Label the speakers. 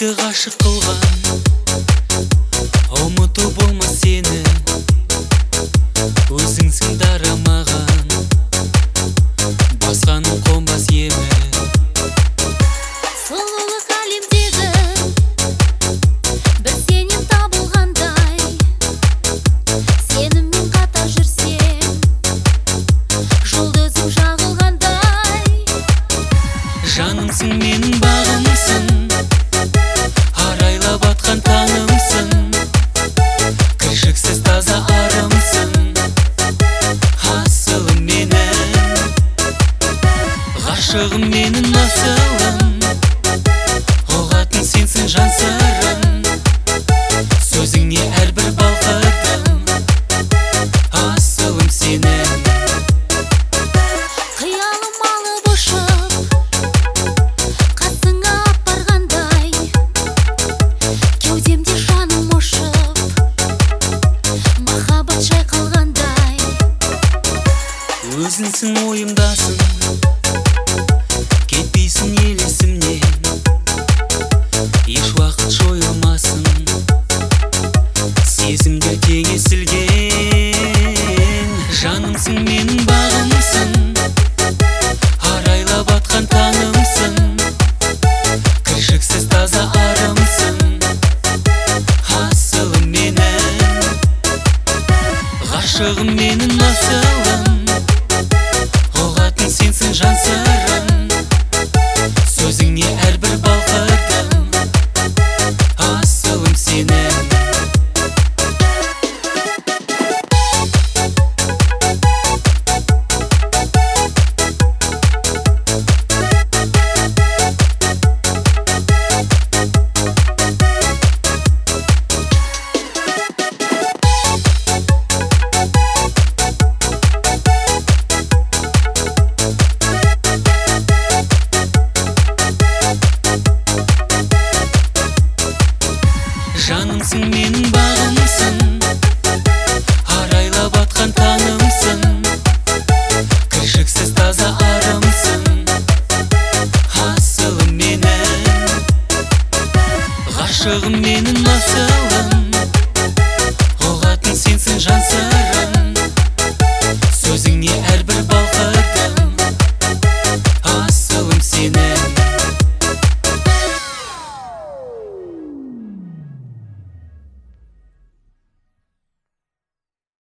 Speaker 1: жүректі ғашық қылған, ұмыту болмас сені, өзіңсің дарамаған, басқаның қонбас емі.
Speaker 2: Сұлулық әлемдегі бір сенен табылғандай, сеніммен қатар жүрсем, жұлдызым жағылғандай.
Speaker 1: Жанымсың, менің бағымсың, арайлап атқан таңымсың, кіршіксіз таза арымсың, асылым менің, ғашығым менің асылым, оғатын сенсің жан сырым, сөзіңе әрбір балқыдым, асылым сенің.
Speaker 2: Қиялым алып ұшып, қасыңа апарғандай, кеудемде жаным ұшып, махаббат шайқалғандай.
Speaker 1: Өзіңсің, ойымдасың, кетпейсің ел есімнен, еш уақыт жойылмасын, сезімдер теңесілген. Жанымсың, менің бағымсың, арайлап атқан таңымсың, кіршіксіз таза арымсың, асылым менің, ғашығым менің асылым, оғатын сенсің жан сырым, сөзіңе әрбір балқыдым, асылым сенің. Жанымсың, менің бағымсың, арайлап атқан таңымсың, кіршіксіз таза арымсың, асылым менің, ғашығым менің асылым, оғатын сенсің жан сырым.